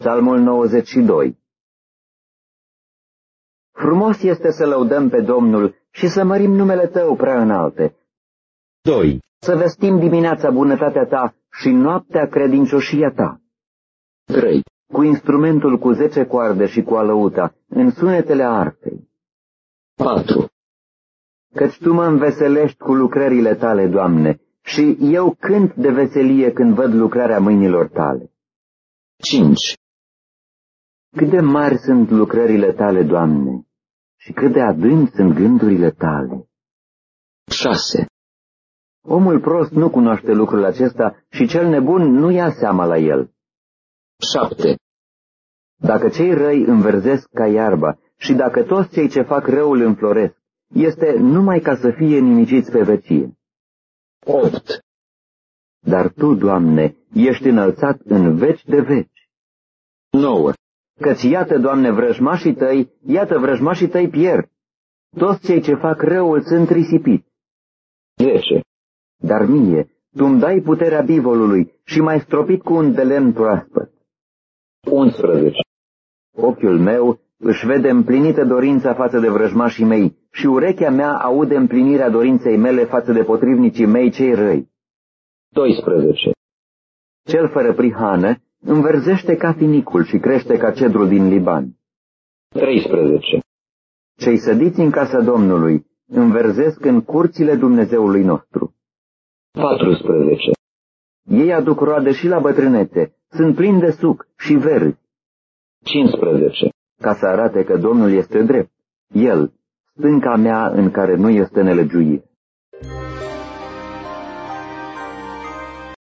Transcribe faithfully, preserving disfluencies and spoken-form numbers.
Psalmul nouăzeci și doi. Frumos este să lăudăm pe Domnul și să mărim numele Tău prea înalte. doi. Să vestim dimineața bunătatea Ta și noaptea credincioșia Ta. trei. Cu instrumentul cu zece coarde și cu alăuta, în sunetele arfei. patru. Căci Tu mă înveselești cu lucrările Tale, Doamne, și eu cânt de veselie când văd lucrarea mâinilor Tale. cinci. Cât de mari sunt lucrările Tale, Doamne, și cât de adânci sunt gândurile Tale. șase. Omul prost nu cunoaște lucrul acesta și cel nebun nu ia seama la el. șapte. Dacă cei răi înverzesc ca iarba și dacă toți cei ce fac răul înfloresc, este numai ca să fie nimiciți pe vecie. opt. Dar Tu, Doamne, ești înălțat în veci de veci. nouă. Căci iată, Doamne, vrăjmașii Tăi, iată vrăjmașii Tăi pierd. Toți cei ce fac răul sunt risipiți. zece. Dar mie, Tu-mi dai puterea bivolului și m-ai stropit cu un de lemn proaspăt. unsprezece. Ochiul meu își vede împlinită dorința față de vrăjmașii mei și urechea mea aude împlinirea dorinței mele față de potrivnicii mei cei răi. doisprezece. Cel fără prihană înverzește ca finicul și crește ca cedrul din Liban. treisprezece. Cei sădiți în casa Domnului înverzesc în curțile Dumnezeului nostru. patrusprezece. Ei aduc roade și la bătrânețe, sunt plini de suc și verzi, cincisprezece. ca să arate că Domnul este drept, El, stânca mea în care nu este nelegiuire.